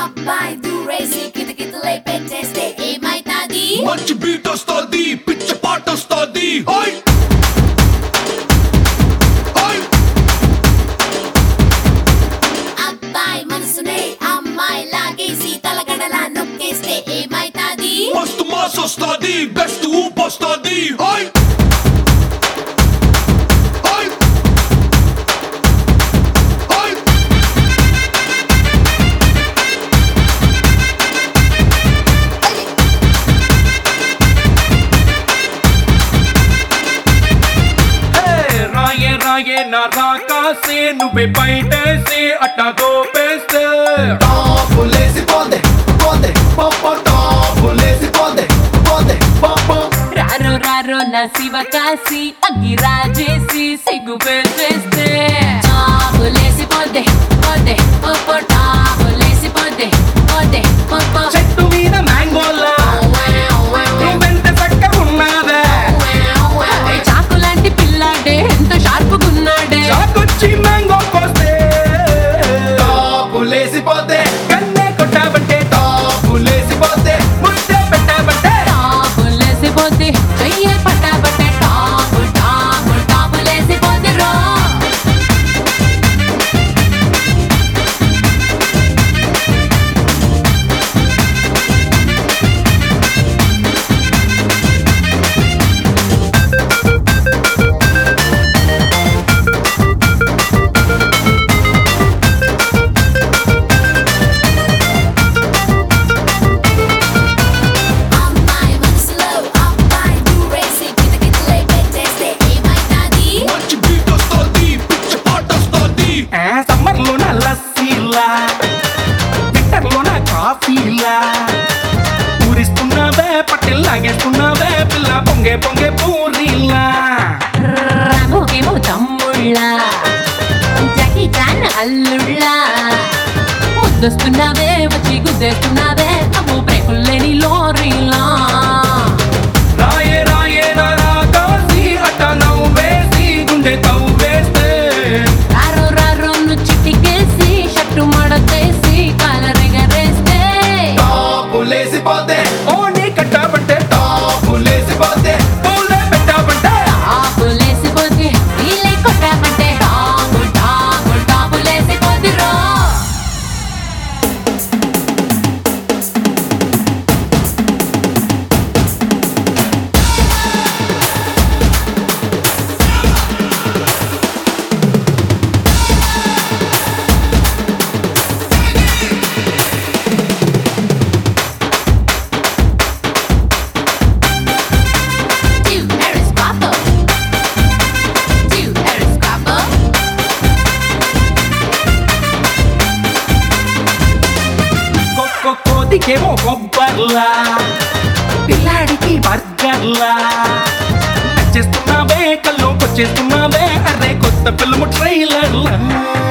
అబ్బాయి దూరేసి కితకితలై పెట్టేస్తే ఏమైతాది? మంచి బీట్ వస్తుంది, పిచ్చ పాట వస్తుంది. అబ్బాయి మనసునే అమ్మాయి లాగేసి తలగడలా నొక్కేస్తే ఏమైతాది? మస్తు మాస్ వస్తుంది, బెస్ట్ ఊపు వస్తుంది. నా రాకాసే నువ్వే బయటేసి అట్టా దోపేస్తే టాపులేసి పోందే పోందే పప్ప, టాపులేసి పోందే పోందే పప్ప. రారో రారో నా శివకాశి అగ్గి రాజేసి సిగ్గు పెట్టేస్తే టాపులేసి పోందే పోందే పప్ప, టాపులేసి పోందే పోందే పప్ప. చెట్టు మీద మ్యాంగోలా నువ్వెంత చక్కగా ఉన్నావే, చాకు లాంటి పిల్లాడే ఎంత షార్పుగున్నాడే. చాకొచ్చి మ్యాంగో కోస్తే టాపులేసి పోందే కన్నే కొట్టాబంటే టాపులేసి పోందే ముద్దే పెట్టాబంటే టాపులేసి పోతే చెయ్యే పట్టాబట్టే టాపు టాపు టాపులేసి పోతే రో. అమ్మాయి మనసులో అబ్బాయి దూరేసి కితకితలై పెట్టేస్తే ఏమైతాది? మంచి బీట్ వస్తుంది, పిచ్చ పాట వస్తుంది. సమ్మర్ లోన లస్సీలా వింటర్ లోన కాఫీలా ఊరిస్తున్నావే పట్టెల్ లాగేస్తున్నావే పిల్ల పొంగే పొంగే పూరీలా రాముకేమో తమ్ముళ్ళ జాకీ చాన్ అల్లుళ్ళ ముద్దొస్తున్నావే వచ్చి గుద్దేస్తున్నావే అమ్మో బ్రేకుల్లేని లోరీలా. రాయే రాయే నా రాకాసి అట్ట నవ్వేసి గుండె తవ్వేస్తే రారో రారో ను చిటికేసి షట్టు మడతేసి కాలరెగరేస్తే టాపులేసి పోందే ఓని కట్టాబంటే టాపులేసి పోందే పూలే పెట్టాబంటే టాపులేసిపోతే వీలే కొట్టామంటే టాపు టాపు టాపులేసిపోతే రో. Do Eris Guapo. Do Eris Guapo. కోతికేమో కొబ్బర్లా పిల్లాడికి బర్గర్లా నచ్చేస్తున్నావే కల్లోకొచ్చేస్తున్నావే అరే కొత్త ఫిల్మ్ ట్రైలర్లా